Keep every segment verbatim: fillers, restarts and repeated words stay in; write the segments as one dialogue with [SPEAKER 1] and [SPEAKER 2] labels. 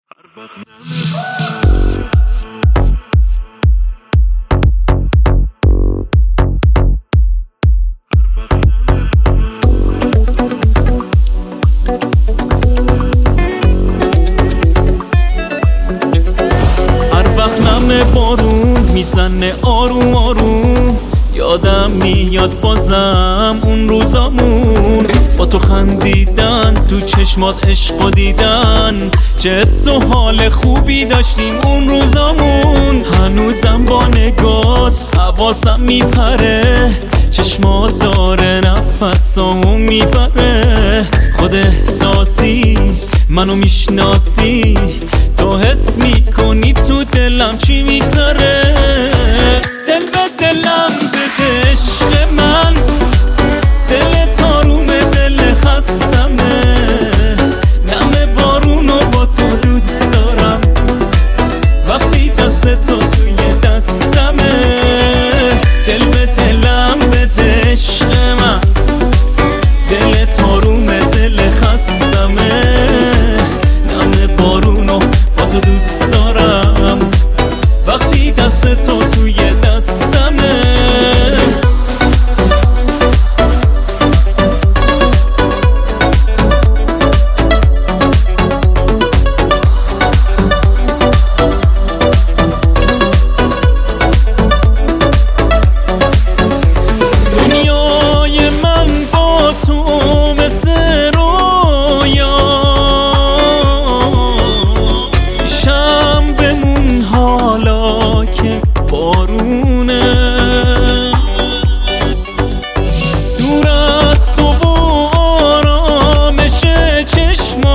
[SPEAKER 1] بارون میزنه آروم آروم، یادم میاد بازم اون روزامون، با تو خندیدن، تو چشمات عشق دیدن، چه حس و حال خوبی داشتیم اون روزامون. هنوزم با نگات حواسم میپره، چشمات داره نفسامو میبره، خود احساسی منو میشناسی، تو حس میکنی تو دلم چی میگذره. دل به دلم بده عشق من، دلت آرومه دل خستمه، نم بارونو با تو دوست دارم، وقتی دست تو توی دستمه. دل به دلم بده عشق من، دلت آرومه دل خستمه، نم بارونو با تو دوست دارم، وقتی دست تو توی دستمه. دنیای من با تو مثل رویاست، شم بمون حالا که بارونه، دور از تو و آرامش چشمات،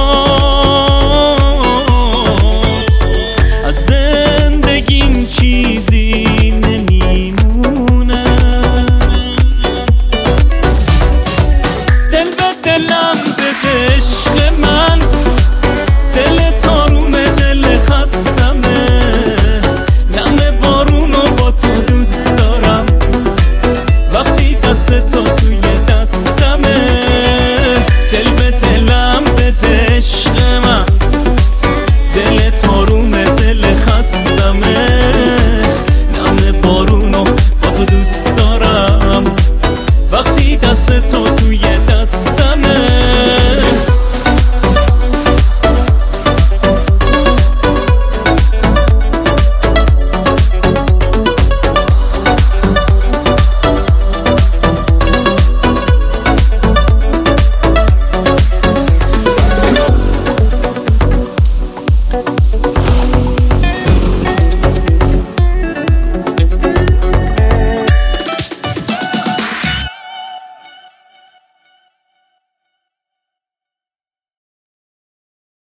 [SPEAKER 1] از زندگیم چیزی نمیمونه. دل به دلم بده عشق من، دلت آرومه دل خستمه، نم بارونو با تو دوست دارم، وقتی دست تو توی دستمه. دل به دلم بده عشق من، دلت آرومه دل خستمه، نم بارونو با تو دوست دارم، وقتی دست تو توی دستمه.